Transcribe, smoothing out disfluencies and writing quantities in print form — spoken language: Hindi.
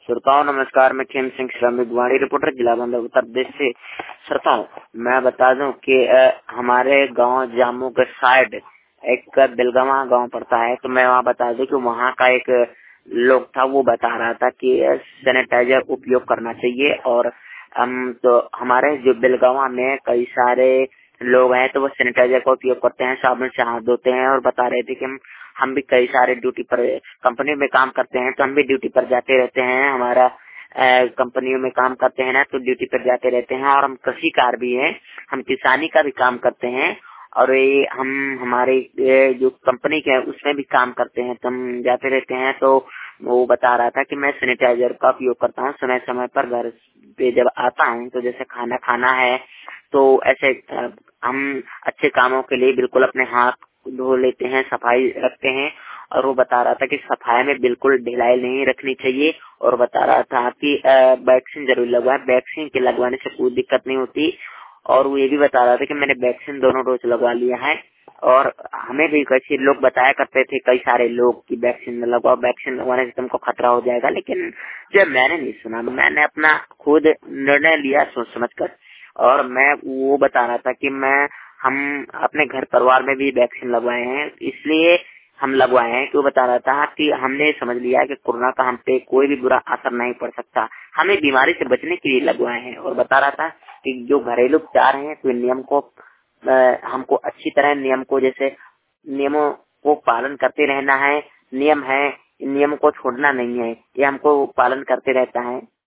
श्रोताओं नमस्कार, मैं खेम सिंह श्रमिक वाणी रिपोर्टर जिला बंदर उत्तर प्रदेश से। श्रोताओं मैं बता दूं कि हमारे गांव जामू के साइड एक बिलगवा गांव पड़ता है, तो मैं वहाँ बता दूं कि वहाँ का एक लोग था, वो बता रहा था कि सैनिटाइजर उपयोग करना चाहिए। और हम तो हमारे जो बिलगवा में कई सारे लोग हैं, तो वो सैनिटाइजर का उपयोग करते हैं, साबुन से हाथ धोते हैं। और बता रहे थे कि हम भी कई सारे ड्यूटी पर कंपनी में काम करते हैं, तो हम भी ड्यूटी पर जाते रहते हैं। हमारा कंपनियों में काम करते हैं ना, तो ड्यूटी पर जाते रहते हैं। और हम कृषिकार भी हैं, हम किसानी का भी काम करते हैं। और ये हम हमारे जो कंपनी के है उसमें भी काम करते हैं, तो हम जाते रहते हैं। तो वो बता रहा था कि मैं सैनिटाइजर का उपयोग करता हूँ समय समय पर। घर पे जब आता हूँ तो जैसे खाना खाना है, तो ऐसे हम अच्छे कामों के लिए बिल्कुल अपने हाथ धो लेते हैं, सफाई रखते हैं। और वो बता रहा था कि सफाई में बिल्कुल ढिलाई नहीं रखनी चाहिए। और बता रहा था कि वैक्सीन जरूर लगवाए, वैक्सीन के लगवाने से कोई दिक्कत नहीं होती। और वो ये भी बता रहा था कि मैंने वैक्सीन दोनों डोज लगवा लिया है। और हमें भी कई लोग बताया करते थे, कई सारे लोग की वैक्सीन लगवाओ, वैक्सीन लगवाने से तुमको खतरा हो जाएगा, लेकिन जब मैंने नहीं सुना, मैंने अपना खुद निर्णय लिया सोच समझ कर। और मैं वो बता रहा था कि हम अपने घर परिवार में भी वैक्सीन लगवाए हैं, इसलिए हम लगवाए हैं। क्यों बता रहा था कि हमने समझ लिया कि कोरोना का हम पे कोई भी बुरा असर नहीं पड़ सकता, हमें बीमारी से बचने के लिए लगवाए हैं। और बता रहा था कि जो घरेलू उपचार हैं, तो नियम को हमको अच्छी तरह नियम को जैसे नियमों को पालन करते रहना है। नियम है, इन नियम को छोड़ना नहीं है, ये हमको पालन करते रहता है।